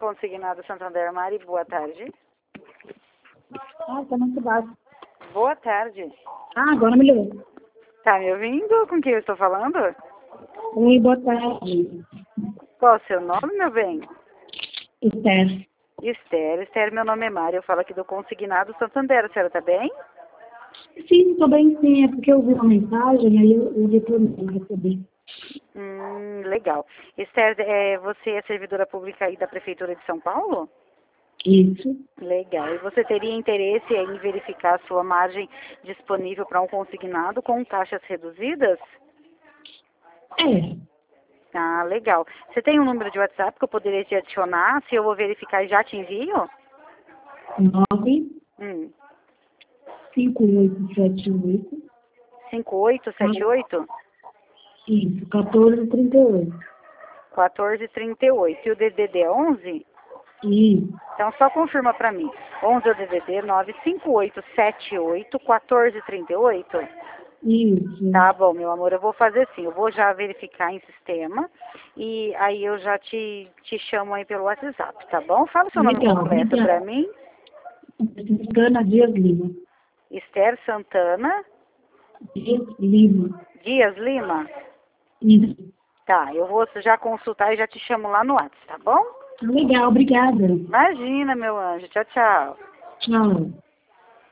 Consignado Santander. Mari, boa tarde. Tá muito baixo. Boa tarde. Agora melhorou. Tá me ouvindo? Com quem eu estou falando? Oi, boa tarde. Qual é o seu nome, meu bem? Esther. Esther, meu nome é Mari. Eu falo aqui do Consignado Santander. A senhora tá bem? Sim, estou bem, sim. É porque eu vi uma mensagem, aí eu retornei, recebi. Legal. Esther, você é servidora pública aí da Prefeitura de São Paulo? Isso. Legal. E você teria interesse em verificar a sua margem disponível para um consignado com taxas reduzidas? É. Ah, legal. Você tem um número de WhatsApp que eu poderia te adicionar? Se eu vou verificar e já te envio? 9 Hum. 5878. 5878? Isso, 1438. 1438. E o DDD é 11? Isso. Então só confirma para mim. 11 é o DDD 95878 1438? Isso. Tá bom, meu amor, eu vou fazer assim, eu vou já verificar em sistema e aí eu já te chamo aí pelo WhatsApp, tá bom? Fala o seu nome Legal, completo obrigada. para mim. Ana Dias Lima. Esther Santana Dias Lima. Dias Lima. Isso. Tá, eu vou já consultar e já te chamo lá no WhatsApp, tá bom? Legal, obrigada. Imagina, meu anjo. Tchau, tchau. Tchau.